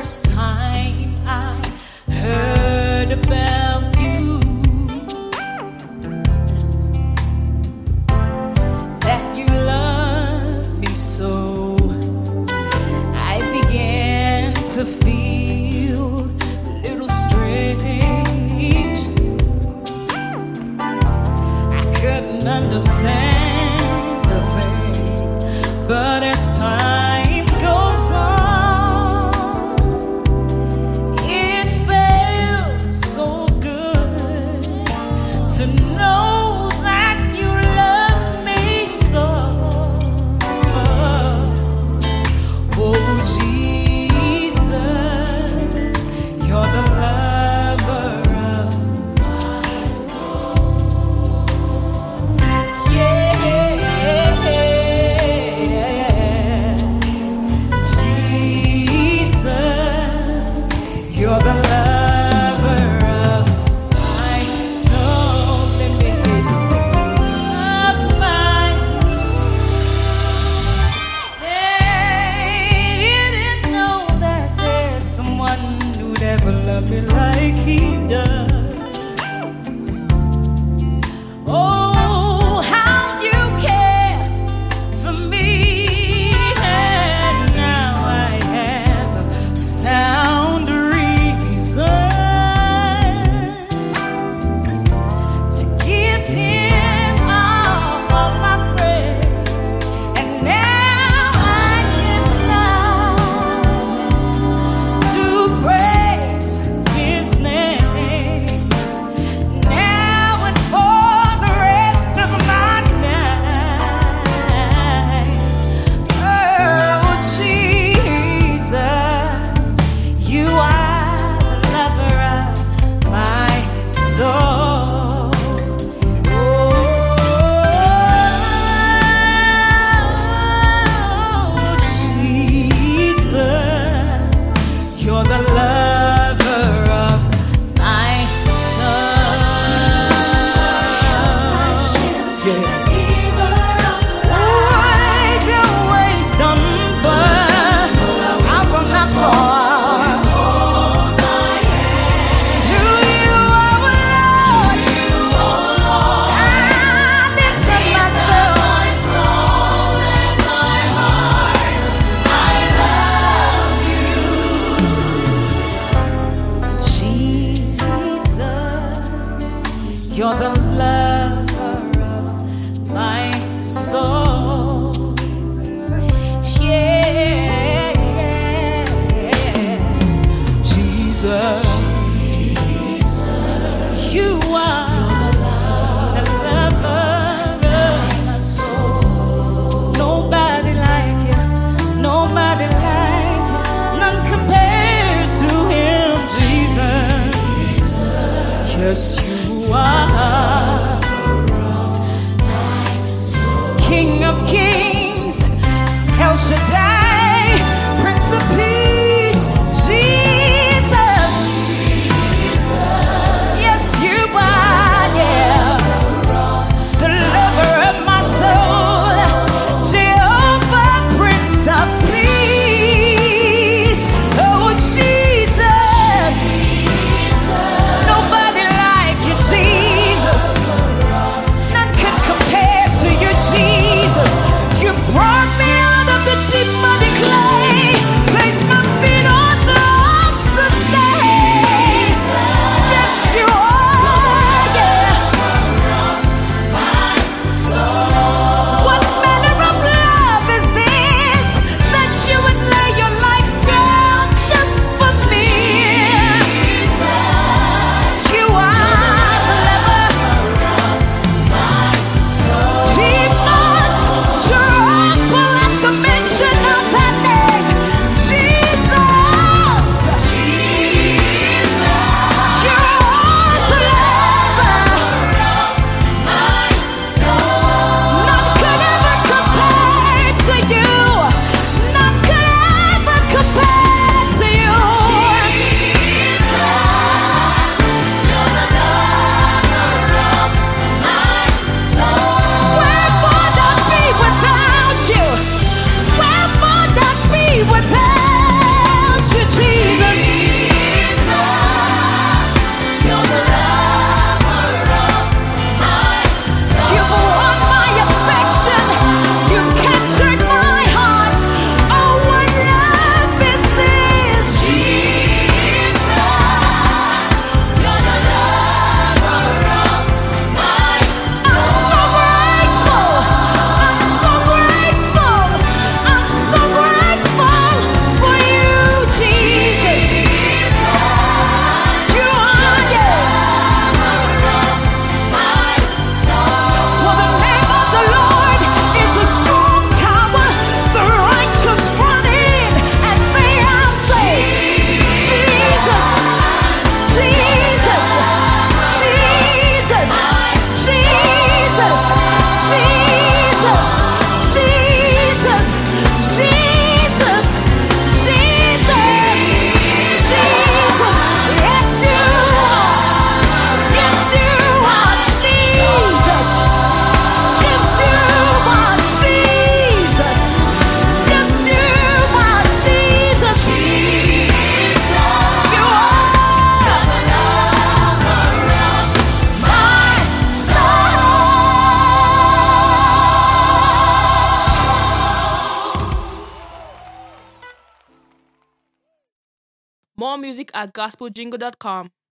first time I heard about you, that you love me so, I began to feel a little strange. I couldn't understand the thing, but as time goes on, it felt so good to know that you love me so. Oh Jesus, you're the lover of my soul. Yeah, Jesus, you're the lover of my soul. Let me hear you sing. Of my, hey, you didn't know that there's someone who'd ever love me like he does. Oh, how you care for me, and now I have a sound reason to give him all my praise, and now I can start to praise his name. more music at gospeljingle.com.